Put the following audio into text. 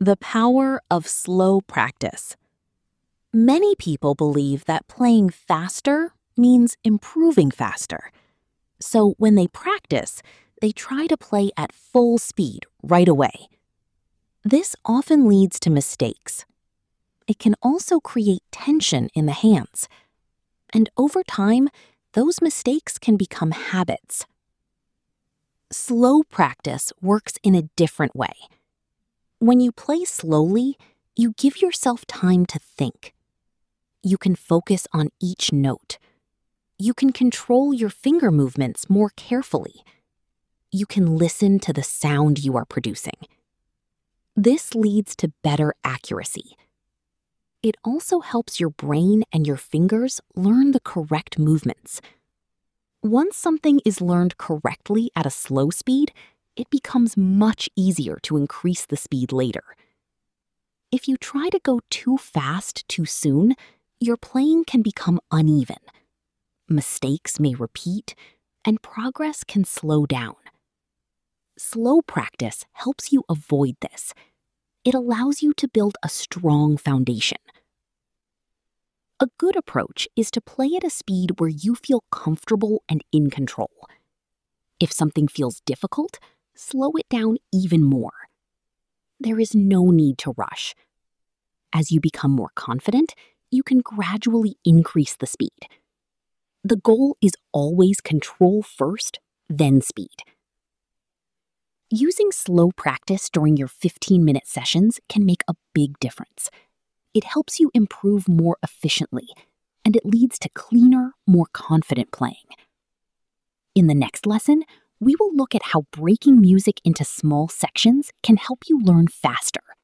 The power of slow practice. Many people believe that playing faster means improving faster. So when they practice, they try to play at full speed right away. This often leads to mistakes. It can also create tension in the hands. And over time, those mistakes can become habits. Slow practice works in a different way. When you play slowly, you give yourself time to think. You can focus on each note. You can control your finger movements more carefully. You can listen to the sound you are producing. This leads to better accuracy. It also helps your brain and your fingers learn the correct movements. Once something is learned correctly at a slow speed, it becomes much easier to increase the speed later. If you try to go too fast too soon, your playing can become uneven. Mistakes may repeat, and progress can slow down. Slow practice helps you avoid this. It allows you to build a strong foundation. A good approach is to play at a speed where you feel comfortable and in control. If something feels difficult, slow it down even more. There is no need to rush. As you become more confident, you can gradually increase the speed. The goal is always control first, then speed. Using slow practice during your 15-minute sessions can make a big difference. It helps you improve more efficiently, and it leads to cleaner, more confident playing. In the next lesson, we will look at how breaking music into small sections can help you learn faster.